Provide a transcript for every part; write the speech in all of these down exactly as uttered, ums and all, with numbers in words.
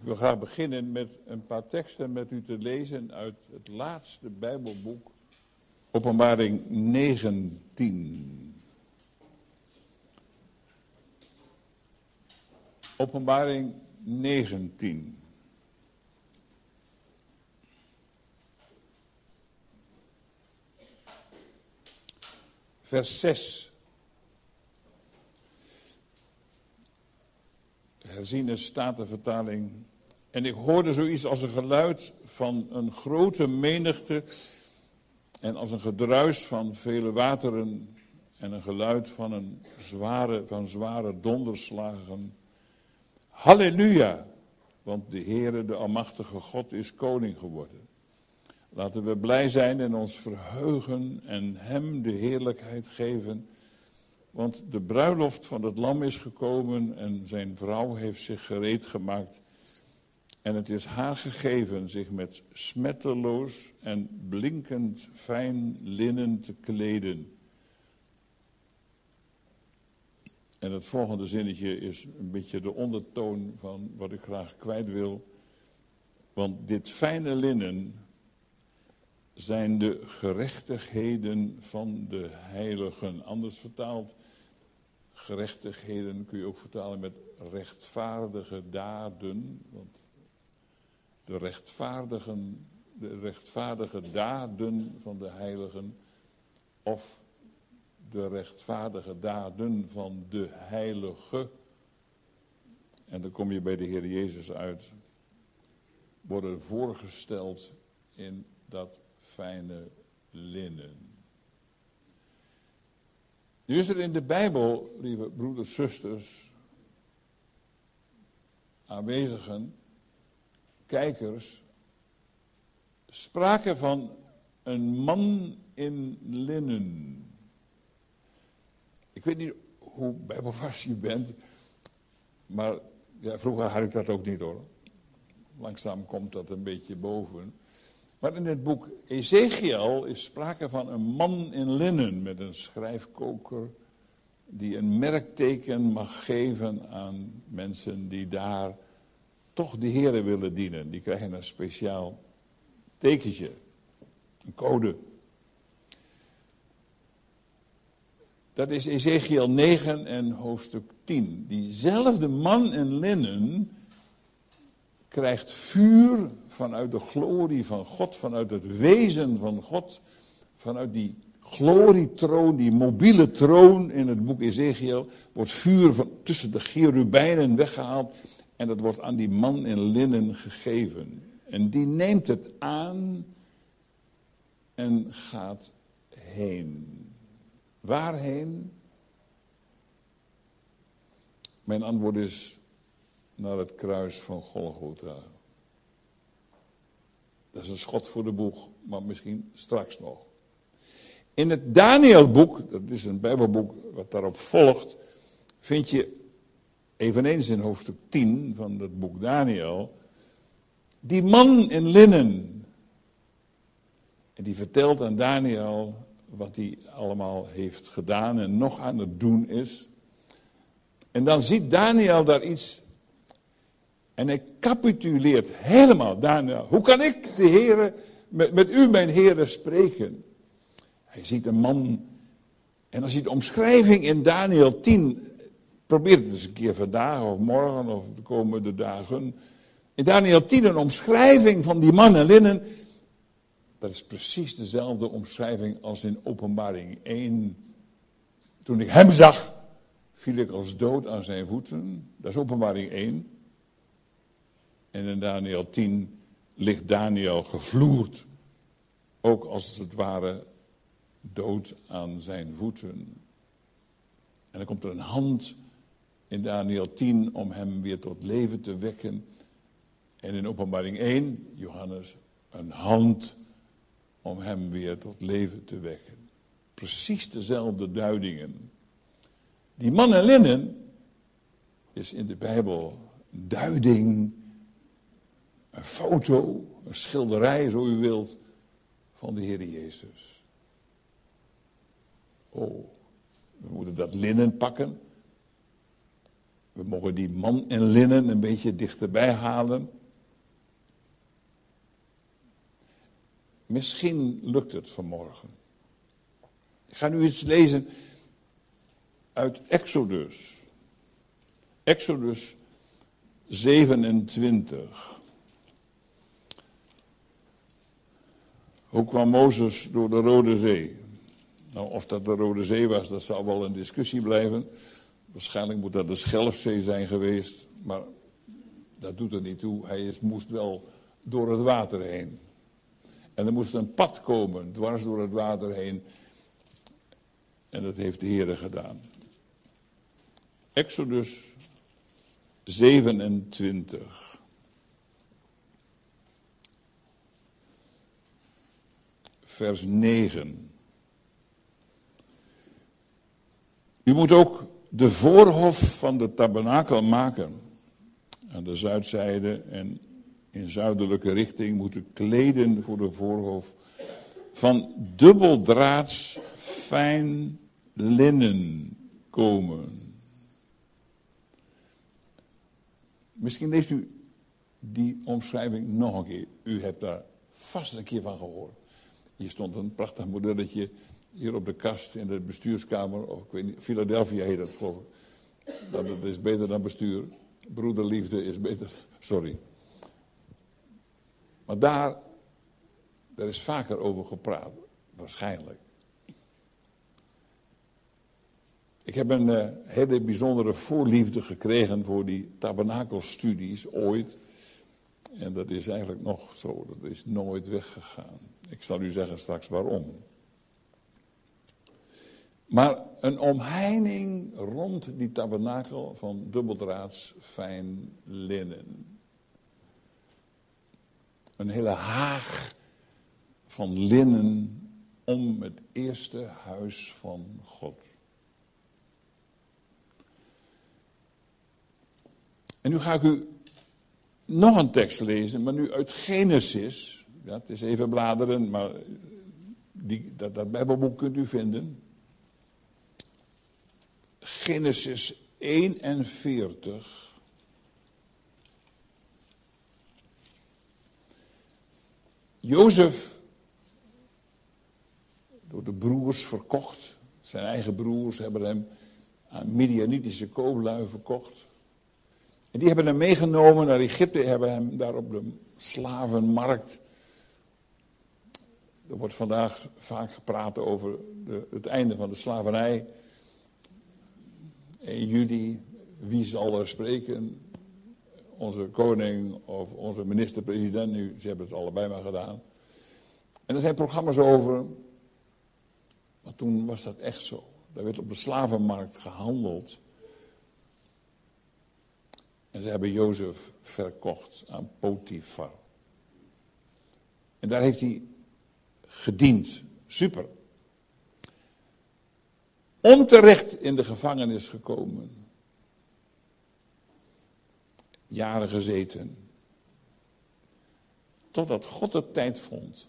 wil graag beginnen met een paar teksten met u te lezen uit het laatste Bijbelboek, Openbaring negentien. Openbaring negentien. Vers zes. Herziene Statenvertaling. En ik hoorde zoiets als een geluid van een grote menigte en als een gedruis van vele wateren en een geluid van, een zware, van zware donderslagen. Halleluja, want de Heere, de Almachtige God, is koning geworden. Laten we blij zijn en ons verheugen en hem de heerlijkheid geven. Want de bruiloft van het lam is gekomen en zijn vrouw heeft zich gereed gemaakt. En het is haar gegeven zich met smetteloos en blinkend fijn linnen te kleden. En het volgende zinnetje is een beetje de ondertoon van wat ik graag kwijt wil. Want dit fijne linnen zijn de gerechtigheden van de heiligen. Anders vertaald, gerechtigheden kun je ook vertalen met rechtvaardige daden. Want de, rechtvaardigen, de rechtvaardige daden van de heiligen, of de rechtvaardige daden van de heilige. En dan kom je bij de Heer Jezus uit. Worden voorgesteld in dat fijne linnen. Nu is er in de Bijbel, lieve broeders, zusters, aanwezigen, kijkers, sprake van een man in linnen. Ik weet niet hoe bijbelvast je bent, maar ja, vroeger had ik dat ook niet hoor. Langzaam komt dat een beetje boven. Maar in het boek Ezechiel is sprake van een man in linnen met een schrijfkoker die een merkteken mag geven aan mensen die daar toch de Here willen dienen. Die krijgen een speciaal tekentje, een code. Dat is Ezechiel negen en hoofdstuk tien. Diezelfde man in linnen krijgt vuur vanuit de glorie van God, vanuit het wezen van God, vanuit die glorietroon, die mobiele troon in het boek Ezechiel, wordt vuur van tussen de cherubijnen weggehaald en dat wordt aan die man in linnen gegeven. En die neemt het aan en gaat heen. Waarheen? Mijn antwoord is naar het kruis van Golgotha. Dat is een schot voor de boeg, maar misschien straks nog. In het Danielboek, dat is een Bijbelboek wat daarop volgt, vind je eveneens in hoofdstuk tien van het boek Daniel, die man in linnen. En die vertelt aan Daniel wat hij allemaal heeft gedaan en nog aan het doen is. En dan ziet Daniel daar iets. En hij capituleert helemaal. Daniel, hoe kan ik de Heere, met, met u mijn Heere spreken? Hij ziet een man. En als je de omschrijving in Daniel tien, probeer het eens een keer vandaag of morgen of de komende dagen. In Daniel tien een omschrijving van die man in linnen. Dat is precies dezelfde omschrijving als in Openbaring één. Toen ik hem zag, viel ik als dood aan zijn voeten. Dat is Openbaring één. En in Daniel tien ligt Daniel gevloerd. Ook als het ware dood aan zijn voeten. En dan komt er een hand in Daniel tien om hem weer tot leven te wekken. En in Openbaring één, Johannes, een hand om hem weer tot leven te wekken. Precies dezelfde duidingen. Die man in linnen is in de Bijbel een duiding, een foto, een schilderij, zo u wilt, van de Heer Jezus. Oh, we moeten dat linnen pakken. We mogen die man in linnen een beetje dichterbij halen. Misschien lukt het vanmorgen. Ik ga nu iets lezen uit Exodus. Exodus zevenentwintig. Hoe kwam Mozes door de Rode Zee? Nou, of dat de Rode Zee was, dat zal wel een discussie blijven. Waarschijnlijk moet dat de Schelfzee zijn geweest, maar dat doet er niet toe. Hij is, moest wel door het water heen. En er moest een pad komen, dwars door het water heen. En dat heeft de Heere gedaan. Exodus zevenentwintig. Vers negen. U moet ook de voorhof van de tabernakel maken. Aan de zuidzijde en in zuidelijke richting moet u kleden voor de voorhof van dubbeldraads fijn linnen komen. Misschien leest u die omschrijving nog een keer. U hebt daar vast een keer van gehoord. Hier stond een prachtig modelletje hier op de kast in de bestuurskamer. Of ik weet niet, Philadelphia heet dat geloof ik. Dat is beter dan bestuur. Broederliefde is beter. Sorry. Maar daar, daar is vaker over gepraat. Waarschijnlijk. Ik heb een uh, hele bijzondere voorliefde gekregen voor die tabernakelstudies ooit. En dat is eigenlijk nog zo. Dat is nooit weggegaan. Ik zal u zeggen straks waarom. Maar een omheining rond die tabernakel van dubbeldraads fijn linnen. Een hele haag van linnen om het eerste huis van God. En nu ga ik u nog een tekst lezen, maar nu uit Genesis. Ja, het is even bladeren, maar die, dat, dat Bijbelboek kunt u vinden. Genesis eenenveertig. Jozef, door de broers verkocht. Zijn eigen broers hebben hem aan Midianitische kooplui verkocht. En die hebben hem meegenomen naar Egypte, hebben hem daar op de slavenmarkt. Er wordt vandaag vaak gepraat over de, het einde van de slavernij. één juli, wie zal er spreken? Onze koning of onze minister-president, nu, ze hebben het allebei maar gedaan. En er zijn programma's over, maar toen was dat echt zo. Daar werd op de slavenmarkt gehandeld. En ze hebben Jozef verkocht aan Potifar. En daar heeft hij gediend. Super. Onterecht in de gevangenis gekomen. Jaren gezeten. Totdat God het tijd vond.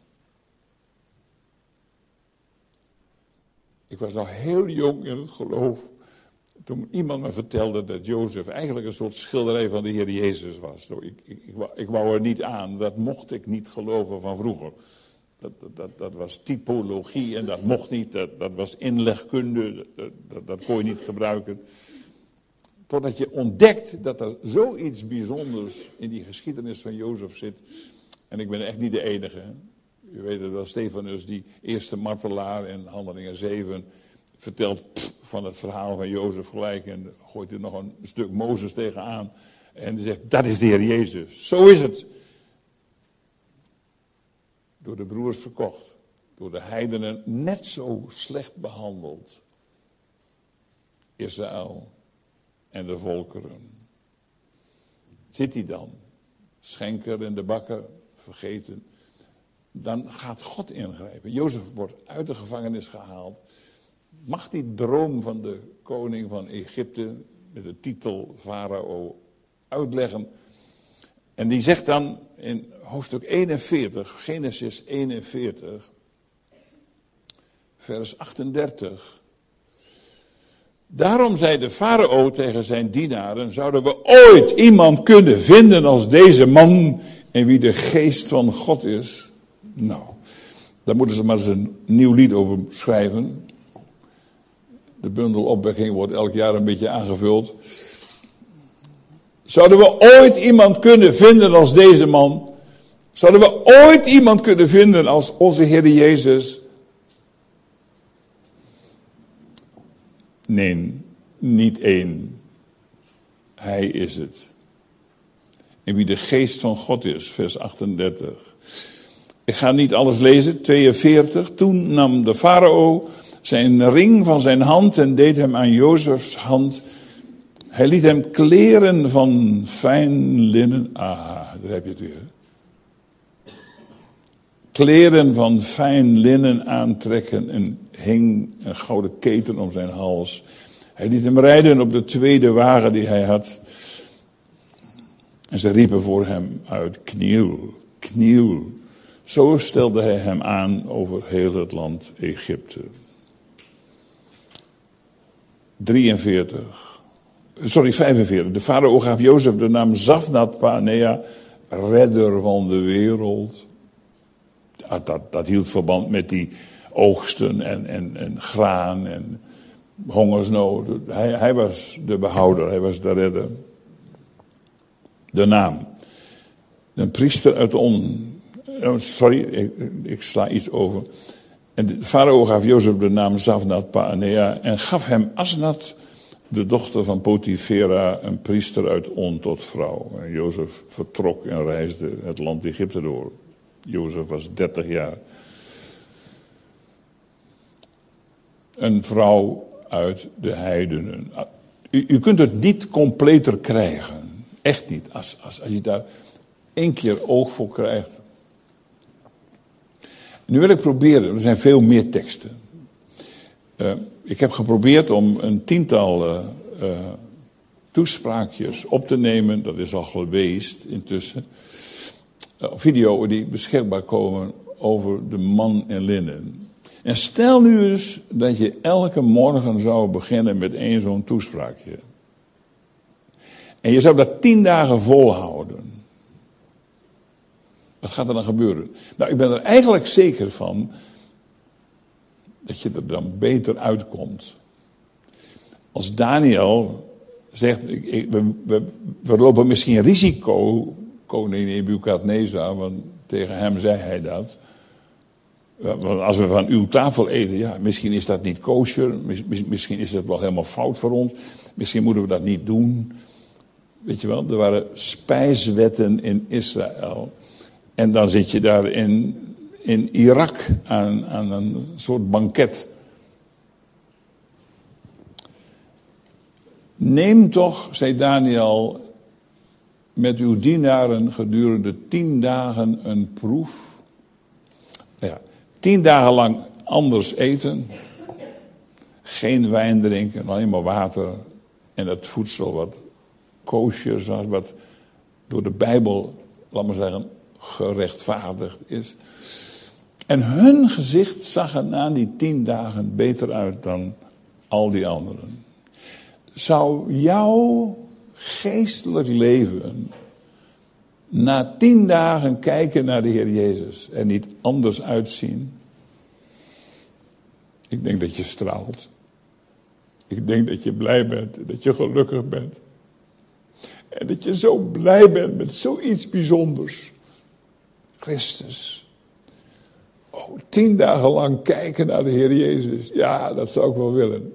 Ik was nog heel jong in het geloof. Toen iemand me vertelde dat Jozef eigenlijk een soort schilderij van de Heer Jezus was. Ik, ik, ik, wou, ik wou er niet aan. Dat mocht ik niet geloven van vroeger. Dat, dat, dat, dat was typologie en dat mocht niet. Dat, dat was inlegkunde. Dat, dat, dat kon je niet gebruiken. Totdat je ontdekt dat er zoiets bijzonders in die geschiedenis van Jozef zit. En ik ben echt niet de enige. Hè? U weet het wel, Stefanus, die eerste martelaar in Handelingen zeven, vertelt pff, van het verhaal van Jozef gelijk. En gooit er nog een stuk Mozes tegenaan. En die zegt, dat is de Heer Jezus. Zo is het. Door de broers verkocht. Door de heidenen net zo slecht behandeld. Israël en de volkeren. Zit hij dan? Schenker en de bakker, vergeten. Dan gaat God ingrijpen. Jozef wordt uit de gevangenis gehaald. Mag die droom van de koning van Egypte met de titel Farao uitleggen. En die zegt dan in hoofdstuk eenenveertig, Genesis eenenveertig, vers achtendertig. Daarom zei de farao tegen zijn dienaren, zouden we ooit iemand kunnen vinden als deze man en wie de geest van God is? Nou, Daar moeten ze maar eens een nieuw lied over schrijven. De bundel opwekking wordt elk jaar een beetje aangevuld. Zouden we ooit iemand kunnen vinden als deze man? Zouden we ooit iemand kunnen vinden als onze Heer Jezus? Nee, niet één. Hij is het. En wie de geest van God is, vers achtendertig. Ik ga niet alles lezen, tweeënveertig. Toen nam de farao zijn ring van zijn hand en deed hem aan Jozefs hand. Hij liet hem kleren van fijn linnen. Ah, daar heb je het weer. Kleren van fijn linnen aantrekken en hing een gouden keten om zijn hals. Hij liet hem rijden op de tweede wagen die hij had. En ze riepen voor hem uit, kniel, kniel. Zo stelde hij hem aan over heel het land Egypte. drieënveertig. Sorry, vijfenveertig. De farao gaf Jozef de naam Zafnat-Panea, redder van de wereld. Dat, dat, dat hield verband met die oogsten en, en, en graan en hongersnood. Hij, hij was de behouder, hij was de redder. De naam. Een priester uit On. Sorry, ik, ik sla iets over. En de farao gaf Jozef de naam Zafnat-Panea en gaf hem Asnat, de dochter van Potifera, een priester uit On, tot vrouw. En Jozef vertrok en reisde het land Egypte door. Jozef was dertig jaar. Een vrouw uit de heidenen. U, u kunt het niet completer krijgen. Echt niet. Als, als, als je daar één keer oog voor krijgt. Nu wil ik proberen, er zijn veel meer teksten. Uh, ik heb geprobeerd om een tiental uh, uh, toespraakjes op te nemen. Dat is al geweest intussen. Uh, video die beschikbaar komen over de man in linnen. En stel nu eens dat je elke morgen zou beginnen met één zo'n toespraakje. En je zou dat tien dagen volhouden. Wat gaat er dan gebeuren? Nou, ik ben er eigenlijk zeker van dat je er dan beter uitkomt. Als Daniel zegt, ik, ik, we, we, we lopen misschien risico, koning Nebukadnezar, want tegen hem zei hij dat. Want als we van uw tafel eten, ja, misschien is dat niet kosher, misschien is dat wel helemaal fout voor ons, misschien moeten we dat niet doen. Weet je wel, er waren spijswetten in Israël. En dan zit je daar in, in Irak aan, aan een soort banket. Neem toch, zei Daniel, met uw dienaren gedurende tien dagen een proef. Ja, tien dagen lang anders eten. Geen wijn drinken, alleen maar water. En het voedsel wat kosher, zoals wat door de Bijbel, laat maar zeggen, gerechtvaardigd is. En hun gezicht zag er na die tien dagen beter uit dan al die anderen. Zou jouw geestelijk leven na tien dagen kijken naar de Heer Jezus en niet anders uitzien? Ik denk dat je straalt. Ik denk dat je blij bent, dat je gelukkig bent. En dat je zo blij bent met zoiets bijzonders. Christus. Oh, tien dagen lang kijken naar de Heer Jezus. Ja, dat zou ik wel willen.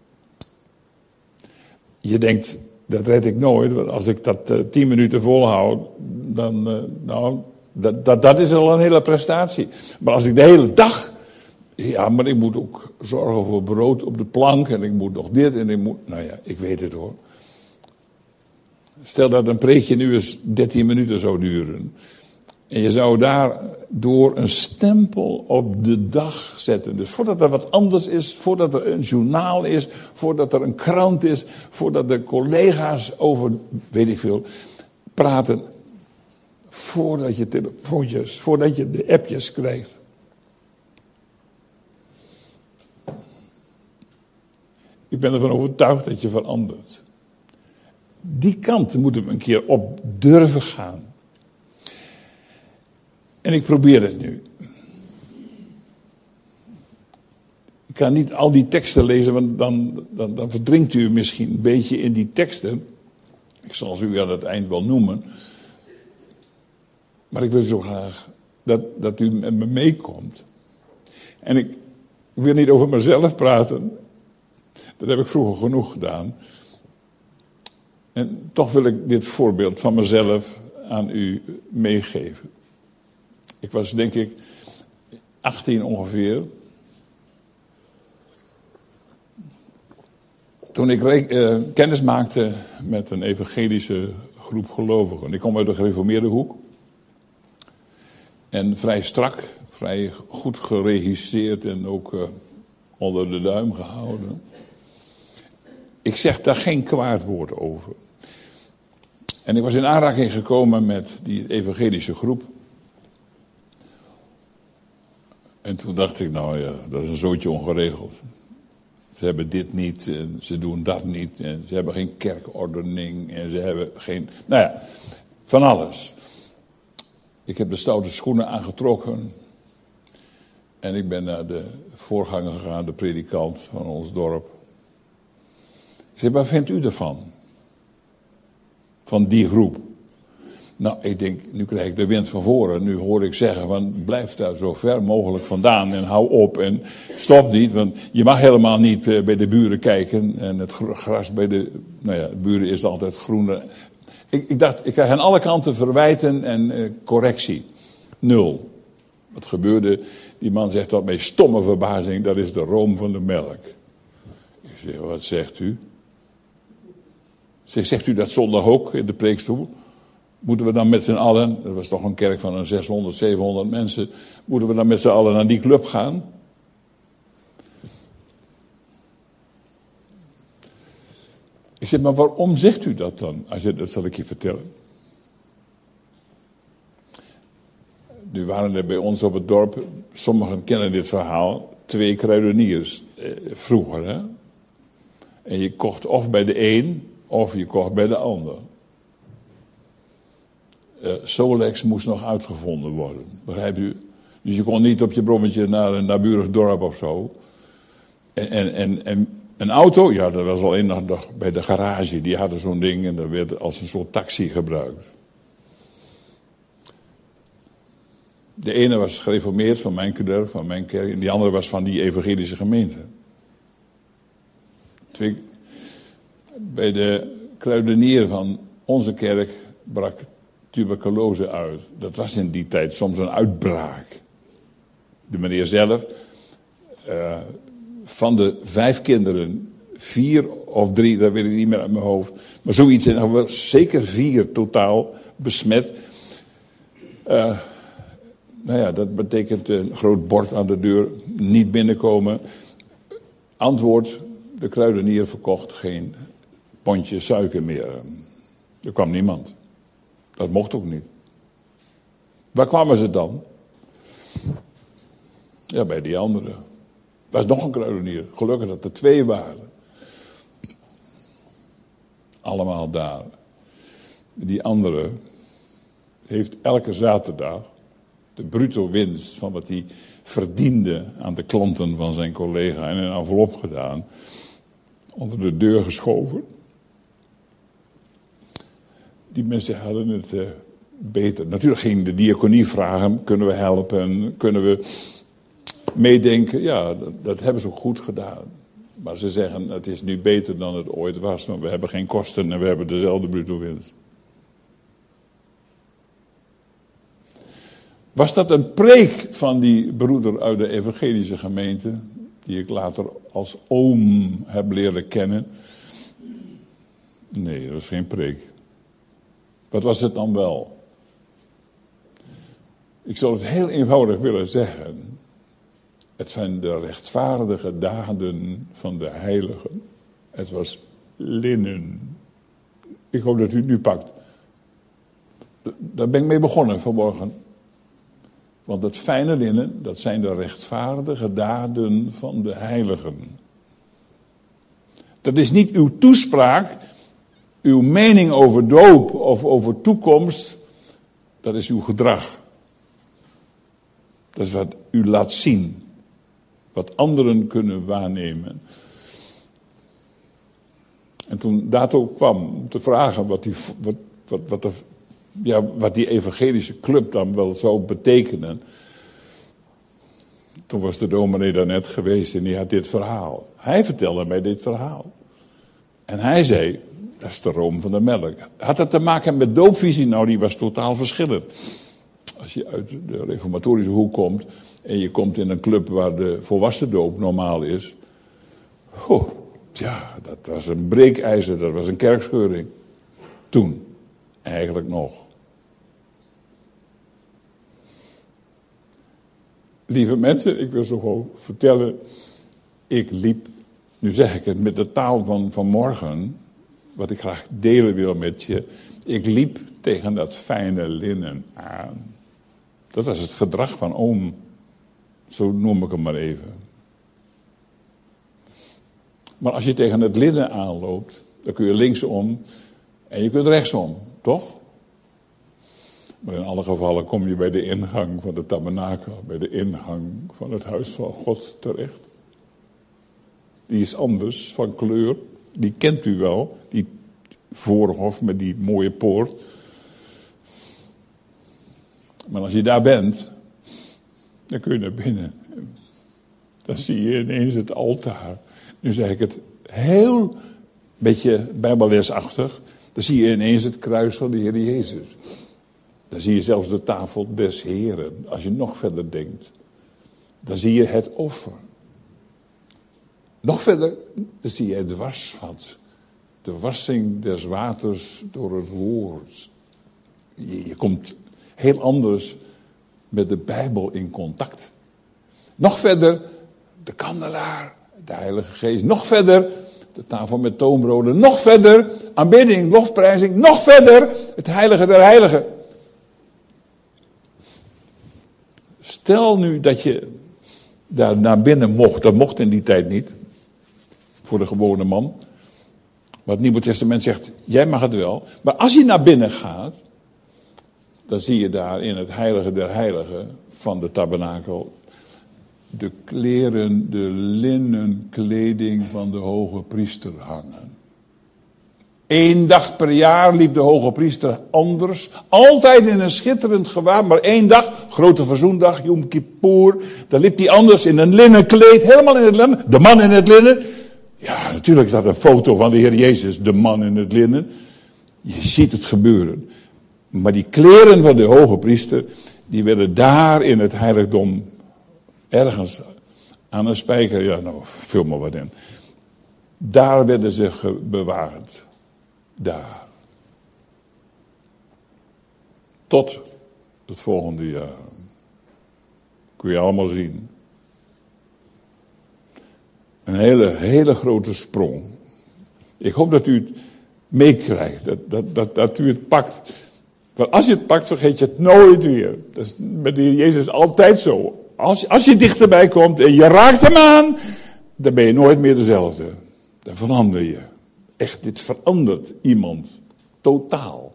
Je denkt, dat red ik nooit. Want als ik dat uh, tien minuten volhoud, dan, uh, nou, dat, dat, dat is al een hele prestatie. Maar als ik de hele dag, ja, maar ik moet ook zorgen voor brood op de plank. En ik moet nog dit en ik moet, nou ja, ik weet het hoor. Stel dat een preekje nu eens dertien minuten zou duren. En je zou daardoor een stempel op de dag zetten. Dus voordat er wat anders is, voordat er een journaal is, voordat er een krant is, voordat de collega's over, weet ik veel, praten. Voordat je telefoontjes, voordat je de appjes krijgt. Ik ben ervan overtuigd dat je verandert. Die kant moeten we een keer op durven gaan. En ik probeer het nu. Ik kan niet al die teksten lezen, want dan, dan, dan verdrinkt u misschien een beetje in die teksten. Ik zal ze u aan het eind wel noemen. Maar ik wil zo graag dat, dat u met me meekomt. En ik, ik wil niet over mezelf praten. Dat heb ik vroeger genoeg gedaan. En toch wil ik dit voorbeeld van mezelf aan u meegeven. Ik was denk ik achttien ongeveer. Toen ik uh, kennis maakte met een evangelische groep gelovigen. Ik kom uit de gereformeerde hoek. En vrij strak, vrij goed geregisseerd en ook uh, onder de duim gehouden. Ik zeg daar geen kwaad woord over. En ik was in aanraking gekomen met die evangelische groep. En toen dacht ik, nou ja, dat is een zootje ongeregeld. Ze hebben dit niet, en ze doen dat niet, en ze hebben geen kerkordening, en ze hebben geen, nou ja, van alles. Ik heb de stoute schoenen aangetrokken. En ik ben naar de voorganger gegaan, de predikant van ons dorp. Ik zei, waar vindt u ervan? Van die groep. Nou, ik denk, nu krijg ik de wind van voren. Nu hoor ik zeggen, van, blijf daar zo ver mogelijk vandaan en hou op en stop niet. Want je mag helemaal niet uh, bij de buren kijken. En het gras bij de, nou ja, de buren is altijd groener. Ik, ik dacht, ik krijg aan alle kanten verwijten en uh, correctie. Nul. Wat gebeurde? Die man zegt tot mij, stomme verbazing, dat is de room van de melk. Ik zeg, wat zegt u? Zeg, zegt u dat zondag ook in de preekstoel? Moeten we dan met z'n allen, dat was toch een kerk van een zeshonderd, zevenhonderd mensen, moeten we dan met z'n allen naar die club gaan? Ik zeg, maar waarom zegt u dat dan? Hij zei, dat zal ik je vertellen. Nu waren er bij ons op het dorp, sommigen kennen dit verhaal, twee kruideniers eh, vroeger. Hè? En je kocht of bij de een, of je kocht bij de ander. Uh, Solex moest nog uitgevonden worden, begrijpt u? Dus je kon niet op je brommetje naar een naburig dorp of zo. En, en, en, en een auto, ja, dat was al één dag bij de garage, die hadden zo'n ding en dat werd als een soort taxi gebruikt. De ene was gereformeerd van mijn kudder, van mijn kerk, en die andere was van die evangelische gemeente. Twee, bij de kruidenier van onze kerk brak tuberculose uit. Dat was in die tijd soms een uitbraak. De meneer zelf, uh, van de vijf kinderen, vier of drie, dat weet ik niet meer uit mijn hoofd, maar zoiets, en er zeker vier totaal besmet. Uh, nou ja, dat betekent een groot bord aan de deur, niet binnenkomen. Antwoord, de kruidenier verkocht geen pondje suiker meer. Er kwam niemand. Dat mocht ook niet. Waar kwamen ze dan? Ja, bij die andere. Er was nog een kruidenier. Gelukkig dat er twee waren. Allemaal daar. Die andere heeft elke zaterdag de bruto winst van wat hij verdiende aan de klanten van zijn collega in een envelop gedaan. Onder de deur geschoven. Die mensen hadden het uh, beter. Natuurlijk ging de diaconie vragen, kunnen we helpen, kunnen we meedenken. Ja, dat, dat hebben ze ook goed gedaan. Maar ze zeggen, het is nu beter dan het ooit was, want we hebben geen kosten en we hebben dezelfde bruto winst. Was dat een preek van die broeder uit de evangelische gemeente, die ik later als oom heb leren kennen? Nee, dat was geen preek. Wat was het dan wel? Ik zal het heel eenvoudig willen zeggen. Het zijn de rechtvaardige daden van de heiligen. Het was linnen. Ik hoop dat u het nu pakt. Daar ben ik mee begonnen vanmorgen. Want het fijne linnen, dat zijn de rechtvaardige daden van de heiligen. Dat is niet uw toespraak, uw mening over doop of over toekomst. Dat is uw gedrag. Dat is wat u laat zien. Wat anderen kunnen waarnemen. En toen Dato kwam om te vragen wat die, wat, wat, wat, de, ja, wat die evangelische club dan wel zou betekenen. Toen was de dominee daar net geweest en die had dit verhaal. Hij vertelde mij dit verhaal. En hij zei, dat is de room van de melk. Had dat te maken met doopvisie? Nou, die was totaal verschillend. Als je uit de reformatorische hoek komt en je komt in een club waar de volwassen doop normaal is. Oh, ja, dat was een breekijzer, dat was een kerkscheuring. Toen, eigenlijk nog. Lieve mensen, ik wil zo gewoon vertellen, ik liep, nu zeg ik het met de taal van vanmorgen, wat ik graag delen wil met je. Ik liep tegen dat fijne linnen aan. Dat was het gedrag van oom. Zo noem ik hem maar even. Maar als je tegen het linnen aanloopt, dan kun je linksom en je kunt rechtsom, toch? Maar in alle gevallen kom je bij de ingang van de tabernakel, bij de ingang van het huis van God terecht. Die is anders van kleur, die kent u wel, die voorhof met die mooie poort. Maar als je daar bent, dan kun je naar binnen. Dan zie je ineens het altaar. Nu zeg ik het heel beetje bijbellesachtig. Dan zie je ineens het kruis van de Heer Jezus. Dan zie je zelfs de tafel des Heren. Als je nog verder denkt. Dan zie je het offer. Nog verder, dan zie je het wasvat. De wassing des waters door het woord. Je, je komt heel anders met de Bijbel in contact. Nog verder, de kandelaar, de Heilige Geest. Nog verder, de tafel met toonbroden. Nog verder, aanbidding, lofprijzing. Nog verder, het heilige der heiligen. Stel nu dat je daar naar binnen mocht. Dat mocht in die tijd niet. Voor de gewone man. Maar het Nieuwe Testament zegt, jij mag het wel. Maar als je naar binnen gaat, dan zie je daar in het heilige der heiligen van de tabernakel de kleren, de linnen kleding van de hoge priester hangen. Eén dag per jaar liep de hoge priester anders. Altijd in een schitterend gewaad, maar één dag, grote verzoendag, Yom Kippur, dan liep hij anders in een linnen kleed, helemaal in het linnen. De man in het linnen. Ja, natuurlijk is dat een foto van de Heer Jezus, de man in het linnen. Je ziet het gebeuren. Maar die kleren van de hoge priester, die werden daar in het heiligdom ergens aan een spijker, ja nou, vul maar wat in. Daar werden ze bewaard. Daar. Tot het volgende jaar. Kun je allemaal zien. Een hele, hele grote sprong. Ik hoop dat u het meekrijgt. Dat, dat, dat, dat u het pakt. Want als je het pakt, vergeet je het nooit weer. Dat is met de Heer Jezus altijd zo. Als, als je dichterbij komt en je raakt hem aan, dan ben je nooit meer dezelfde. Dan verander je. Echt, dit verandert iemand. Totaal.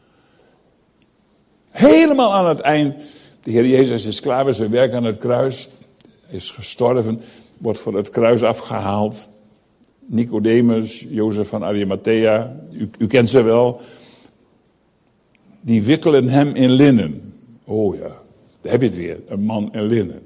Helemaal aan het eind. De Heer Jezus is klaar met zijn werk aan het kruis. Is gestorven. Wordt van het kruis afgehaald. Nicodemus, Jozef van Arimathea. U, u kent ze wel. Die wikkelen hem in linnen. Oh ja, daar heb je het weer. Een man in linnen.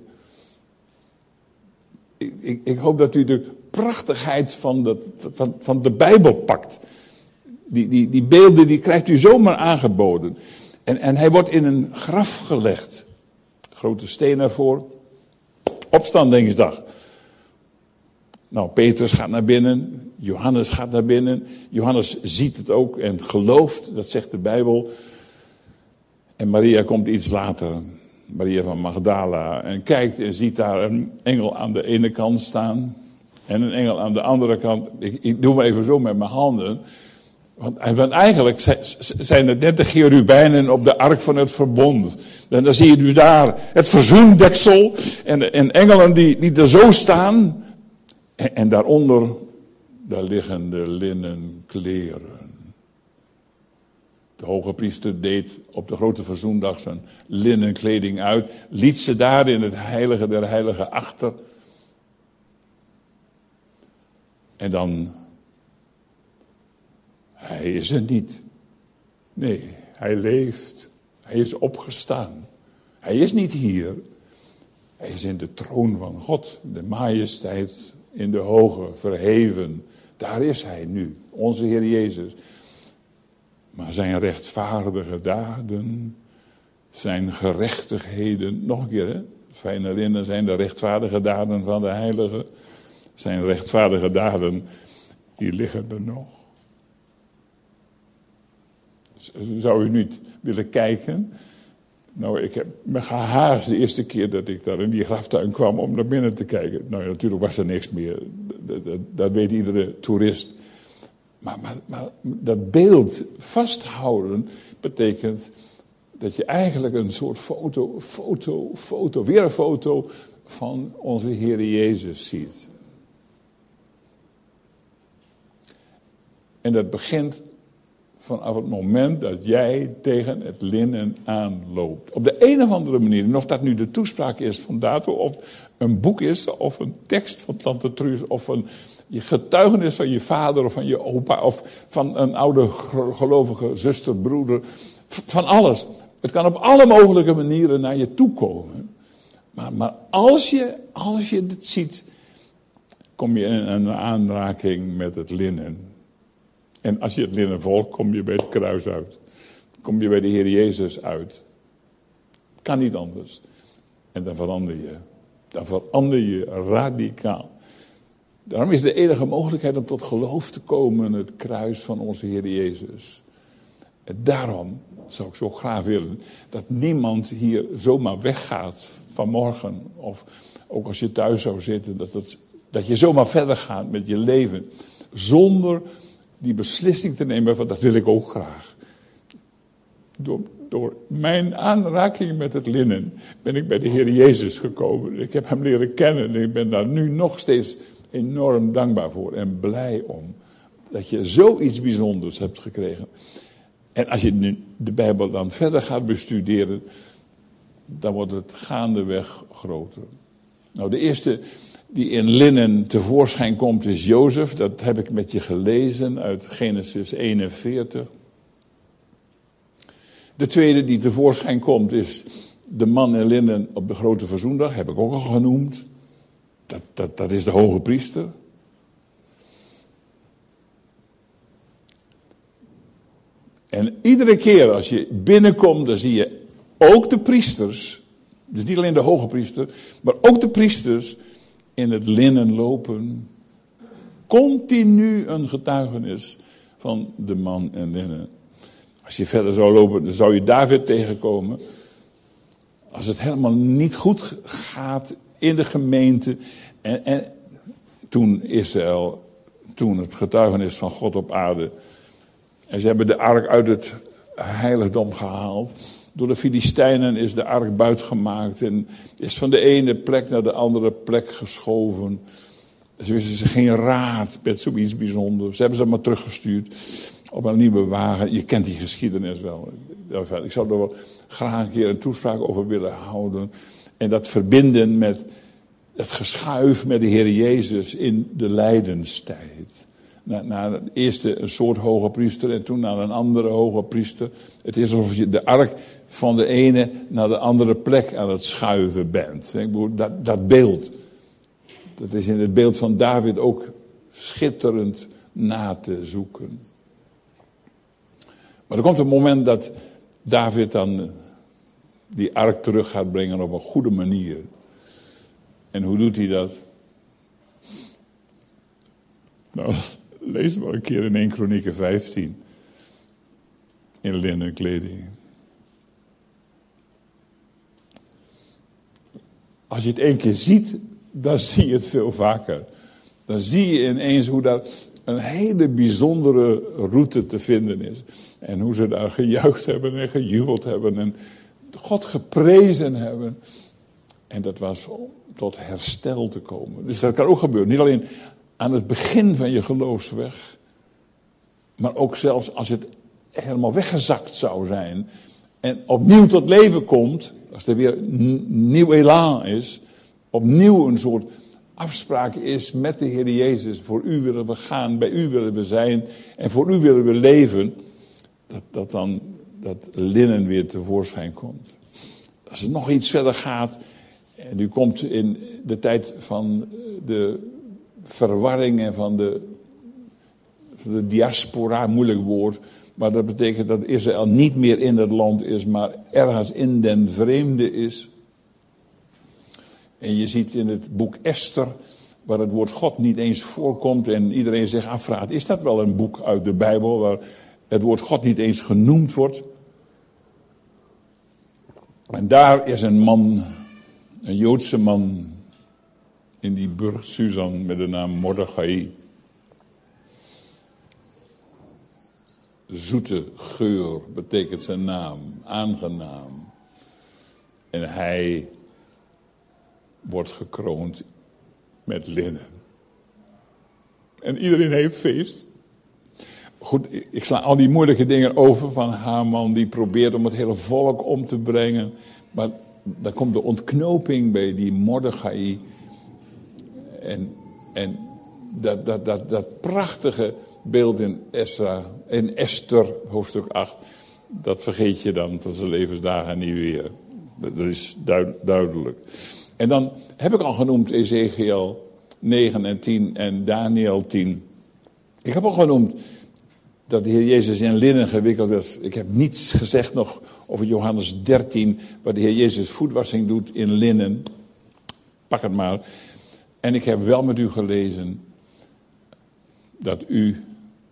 Ik, ik, ik hoop dat u de prachtigheid van, dat, van, van de Bijbel pakt. Die, die, die beelden die krijgt u zomaar aangeboden. En, en hij wordt in een graf gelegd. Grote steen ervoor. Opstandingsdag. Nou, Petrus gaat naar binnen. Johannes gaat naar binnen. Johannes ziet het ook en gelooft. Dat zegt de Bijbel. En Maria komt iets later. Maria van Magdala. En kijkt en ziet daar een engel aan de ene kant staan. En een engel aan de andere kant. Ik, ik doe maar even zo met mijn handen. Want, want eigenlijk zijn het net de cherubijnen op de ark van het verbond. En dan zie je dus daar het verzoendeksel. En, en engelen die, die er zo staan. En, en daaronder, daar liggen de linnen kleren. De hoge priester deed op de grote verzoendag zijn linnen kleding uit. Liet ze daar in het heilige der heiligen achter. En dan, hij is er niet. Nee, hij leeft. Hij is opgestaan. Hij is niet hier. Hij is in de troon van God. De majesteit in de hoge, verheven. Daar is hij nu, onze Heer Jezus. Maar zijn rechtvaardige daden, zijn gerechtigheden, nog een keer hè, fijn herinneren, zijn de rechtvaardige daden van de heilige. Zijn rechtvaardige daden, die liggen er nog. Zou u niet willen kijken? Nou, ik heb me gehaast de eerste keer dat ik daar in die graftuin kwam om naar binnen te kijken. Nou, natuurlijk was er niks meer. Dat, dat, dat weet iedere toerist. Maar, maar, maar dat beeld vasthouden betekent dat je eigenlijk een soort foto, foto, foto, weer een foto van onze Heer Jezus ziet. En dat begint vanaf het moment dat jij tegen het linnen aanloopt. Op de een of andere manier, en of dat nu de toespraak is van Dato, of een boek is, of een tekst van Tante Truus, of een je getuigenis van je vader of van je opa, of van een oude gelovige zuster, broeder, van alles. Het kan op alle mogelijke manieren naar je toe komen. Maar, maar als je, als je dit ziet, kom je in een aanraking met het linnen. En als je het linnen volgt, kom je bij het kruis uit. Kom je bij de Heer Jezus uit. Kan niet anders. En dan verander je. Dan verander je radicaal. Daarom is de enige mogelijkheid om tot geloof te komen het kruis van onze Heer Jezus. En daarom zou ik zo graag willen dat niemand hier zomaar weggaat vanmorgen. Of ook als je thuis zou zitten, dat, het, dat je zomaar verder gaat met je leven. Zonder die beslissing te nemen van dat wil ik ook graag. Door, door mijn aanraking met het linnen ben ik bij de Heer Jezus gekomen. Ik heb hem leren kennen en ik ben daar nu nog steeds enorm dankbaar voor en blij om. Dat je zoiets bijzonders hebt gekregen. En als je nu de Bijbel dan verder gaat bestuderen, dan wordt het gaandeweg groter. Nou, de eerste die in linnen tevoorschijn komt is Jozef. Dat heb ik met je gelezen uit Genesis eenenveertig. De tweede die tevoorschijn komt is de man in linnen op de grote verzoendag. Heb ik ook al genoemd. Dat, dat, dat is de hoge priester. En iedere keer als je binnenkomt, dan zie je ook de priesters. Dus niet alleen de hoge priester, maar ook de priesters in het linnen lopen. Continu een getuigenis van de man in linnen. Als je verder zou lopen, dan zou je David tegenkomen. Als het helemaal niet goed gaat in de gemeente. En, en toen Israël, toen het getuigenis van God op aarde. En ze hebben de ark uit het heiligdom gehaald. Door de Filistijnen is de ark buitgemaakt en is van de ene plek naar de andere plek geschoven. Ze wisten ze geen raad met zoiets bijzonders. Ze hebben ze maar teruggestuurd op een nieuwe wagen. Je kent die geschiedenis wel. Ik zou er wel graag een keer een toespraak over willen houden. En dat verbinden met het geschuif met de Heer Jezus in de lijdenstijd. Naar, naar eerste een soort hoge priester en toen naar een andere hoge priester. Het is alsof je de ark van de ene naar de andere plek aan het schuiven bent. Ik bedoel, dat, dat beeld, dat is in het beeld van David ook schitterend na te zoeken. Maar er komt een moment dat David dan die ark terug gaat brengen op een goede manier. En hoe doet hij dat? Nou, lees maar een keer in eerste Kronieken vijftien. In linnen kleding. Als je het één keer ziet, dan zie je het veel vaker. Dan zie je ineens hoe daar een hele bijzondere route te vinden is. En hoe ze daar gejuicht hebben en gejubeld hebben en God geprezen hebben. En dat was om tot herstel te komen. Dus dat kan ook gebeuren. Niet alleen aan het begin van je geloofsweg. Maar ook zelfs als het helemaal weggezakt zou zijn. En opnieuw tot leven komt. Als er weer een nieuw elan is. Opnieuw een soort afspraak is met de Heer Jezus. Voor u willen we gaan, bij u willen we zijn en voor u willen we leven. Dat, dat dan dat linnen weer tevoorschijn komt. Als het nog iets verder gaat en u komt in de tijd van de verwarring en van de, van de diaspora, moeilijk woord. Maar dat betekent dat Israël niet meer in het land is, maar ergens in den vreemde is. En je ziet in het boek Esther, waar het woord God niet eens voorkomt en iedereen zich afvraagt, is dat wel een boek uit de Bijbel waar het woord God niet eens genoemd wordt? En daar is een man, een Joodse man, in die burcht Susan met de naam Mordechai. Zoete geur betekent zijn naam, aangenaam. En hij wordt gekroond met linnen. En iedereen heeft feest. Goed, ik sla al die moeilijke dingen over van Haman, die probeert om het hele volk om te brengen. Maar dan komt de ontknoping bij die Mordechai. En, en dat, dat, dat, dat prachtige beeld in, Esra, in Esther, hoofdstuk acht, dat vergeet je dan van zijn levensdagen niet weer. Dat, dat is duid, duidelijk. En dan heb ik al genoemd Ezekiel negen en tien en Daniel tien. Ik heb al genoemd dat de Heer Jezus in linnen gewikkeld was. Ik heb niets gezegd nog over Johannes dertien, waar de Heer Jezus voetwassing doet in linnen. Pak het maar. En ik heb wel met u gelezen dat u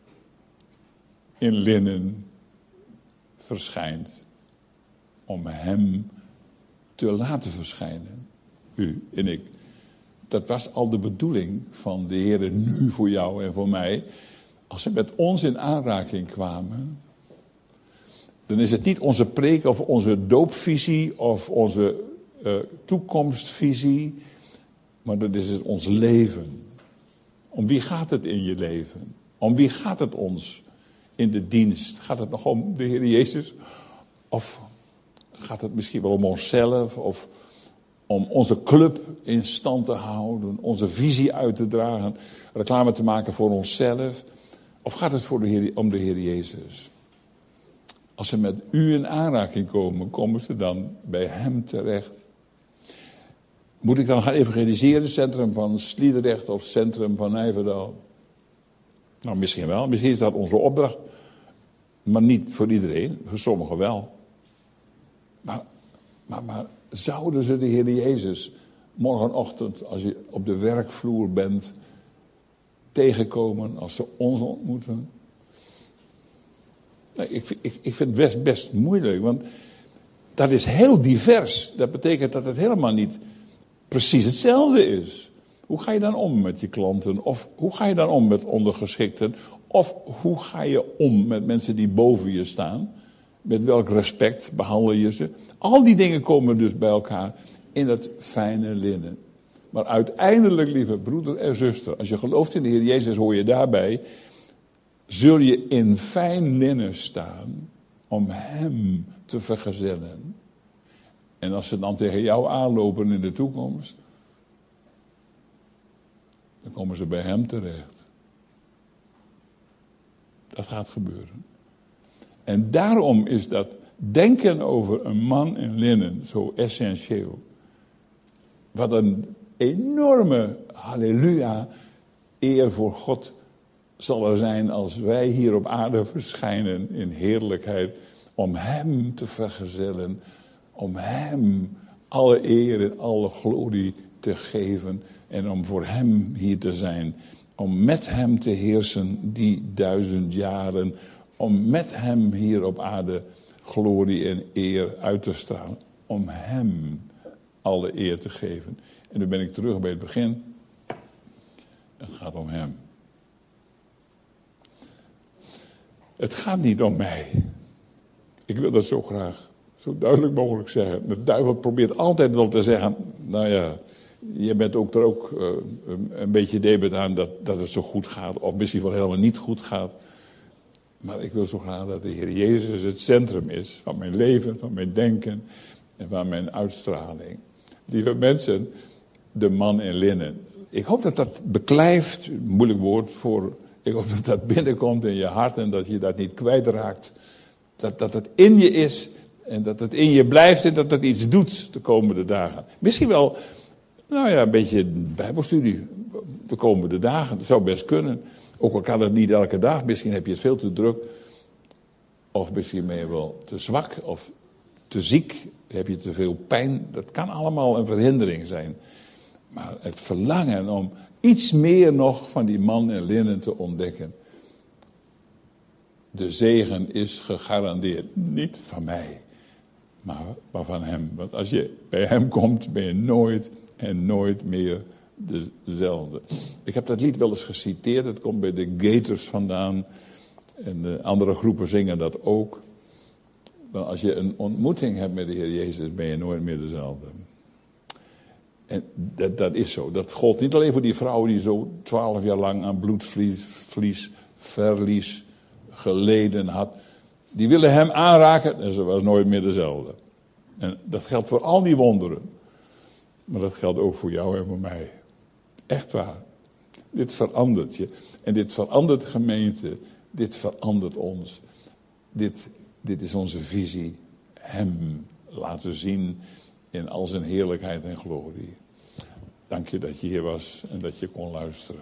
in linnen verschijnt om hem te laten verschijnen. U en ik. Dat was al de bedoeling van de Heer nu voor jou en voor mij. Als ze met ons in aanraking kwamen, dan is het niet onze preek of onze doopvisie of onze uh, toekomstvisie, maar dat is het ons leven. Om wie gaat het in je leven? Om wie gaat het ons in de dienst? Gaat het nog om de Heer Jezus? Of gaat het misschien wel om onszelf? Of om onze club in stand te houden? Onze visie uit te dragen? Reclame te maken voor onszelf? Of gaat het voor de Heer, om de Heer Jezus? Als ze met u in aanraking komen, komen ze dan bij hem terecht. Moet ik dan gaan evangeliseren, centrum van Sliedrecht of centrum van Nijverdal? Nou, misschien wel. Misschien is dat onze opdracht. Maar niet voor iedereen, voor sommigen wel. Maar, maar, maar zouden ze de Heer Jezus morgenochtend, als je op de werkvloer bent, tegenkomen als ze ons ontmoeten? Nee, ik, ik, ik vind het best, best moeilijk, want dat is heel divers. Dat betekent dat het helemaal niet precies hetzelfde is. Hoe ga je dan om met je klanten? Of hoe ga je dan om met ondergeschikten? Of hoe ga je om met mensen die boven je staan? Met welk respect behandel je ze? Al die dingen komen dus bij elkaar in het fijne linnen. Maar uiteindelijk, lieve broeder en zuster, als je gelooft in de Heer Jezus, hoor je daarbij, zul je in fijn linnen staan om hem te vergezellen. En als ze dan tegen jou aanlopen in de toekomst, dan komen ze bij hem terecht. Dat gaat gebeuren. En daarom is dat denken over een man in linnen zo essentieel. Wat een enorme, halleluja, eer voor God zal er zijn als wij hier op aarde verschijnen in heerlijkheid om hem te vergezellen, om hem alle eer en alle glorie te geven en om voor hem hier te zijn, om met hem te heersen die duizend jaren, om met hem hier op aarde glorie en eer uit te stralen, om hem alle eer te geven. En nu ben ik terug bij het begin. Het gaat om hem. Het gaat niet om mij. Ik wil dat zo graag, zo duidelijk mogelijk zeggen. De duivel probeert altijd wel te zeggen, nou ja, je bent ook er ook uh, een beetje debet aan dat, dat het zo goed gaat. Of misschien wel helemaal niet goed gaat. Maar ik wil zo graag dat de Heer Jezus het centrum is van mijn leven, van mijn denken en van mijn uitstraling. Lieve mensen, de man in linnen. ik hoop dat dat beklijft, moeilijk woord voor, ik hoop dat dat binnenkomt in je hart en dat je dat niet kwijtraakt. Dat, dat het in je is en dat het in je blijft en dat het iets doet de komende dagen. Misschien wel, nou ja, een beetje bijbelstudie de komende dagen, dat zou best kunnen. Ook al kan het niet elke dag, misschien heb je het veel te druk. Of misschien ben je wel te zwak of te ziek, heb je te veel pijn. Dat kan allemaal een verhindering zijn. Maar het verlangen om iets meer nog van die man in linnen te ontdekken. De zegen is gegarandeerd. Niet van mij, maar, maar van hem. Want als je bij hem komt, ben je nooit en nooit meer dezelfde. Ik heb dat lied wel eens geciteerd. Het komt bij de Gators vandaan. En de andere groepen zingen dat ook. Maar als je een ontmoeting hebt met de Heer Jezus, ben je nooit meer dezelfde. En dat, dat is zo. Dat gold niet alleen voor die vrouw die zo twaalf jaar lang aan bloedverlies, verlies geleden had. Die wilde hem aanraken en ze was nooit meer dezelfde. En dat geldt voor al die wonderen. Maar dat geldt ook voor jou en voor mij. Echt waar. Dit verandert je. En dit verandert de gemeente. Dit verandert ons. Dit, dit is onze visie. Hem laten zien in al zijn heerlijkheid en glorie. Dank je dat je hier was en dat je kon luisteren.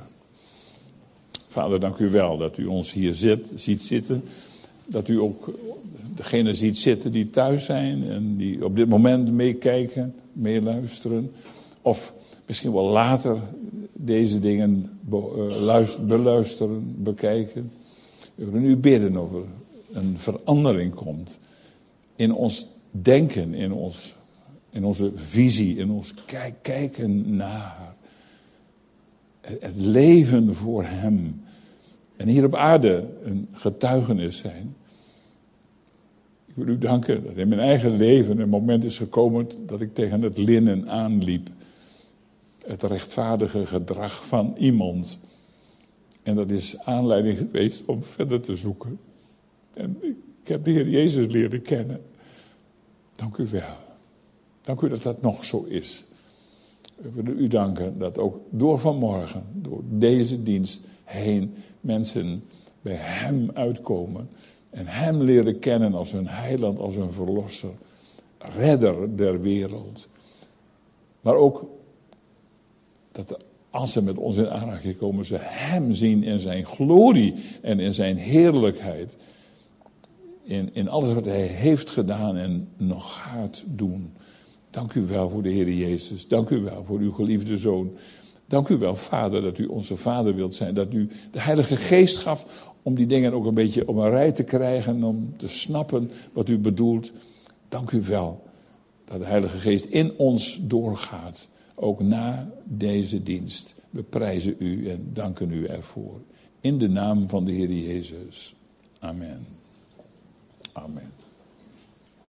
Vader, dank u wel dat u ons hier zit, ziet zitten. Dat u ook degenen ziet zitten die thuis zijn en die op dit moment meekijken, meeluisteren. Of misschien wel later deze dingen beluisteren, bekijken. We willen u bidden of er een verandering komt in ons denken, in, ons, in onze visie, in ons kijk, kijken naar het leven voor hem. En hier op aarde een getuigenis zijn. Ik wil u danken dat in mijn eigen leven een moment is gekomen dat ik tegen het linnen aanliep. Het rechtvaardige gedrag van iemand. En dat is aanleiding geweest om verder te zoeken. En ik heb de Heer Jezus leren kennen. Dank u wel. Dank u dat dat nog zo is. We willen u danken dat ook door vanmorgen, door deze dienst heen, mensen bij hem uitkomen. En hem leren kennen als hun heiland, als hun verlosser. Redder der wereld. Maar ook dat als ze met ons in aanraking komen, ze hem zien in zijn glorie en in zijn heerlijkheid. In, in alles wat hij heeft gedaan en nog gaat doen. Dank u wel voor de Heer Jezus. Dank u wel voor uw geliefde Zoon. Dank u wel, Vader, dat u onze Vader wilt zijn. Dat u de Heilige Geest gaf om die dingen ook een beetje op een rij te krijgen. Om te snappen wat u bedoelt. Dank u wel dat de Heilige Geest in ons doorgaat. Ook na deze dienst. We prijzen u en danken u ervoor. In de naam van de Heer Jezus. Amen. Amen.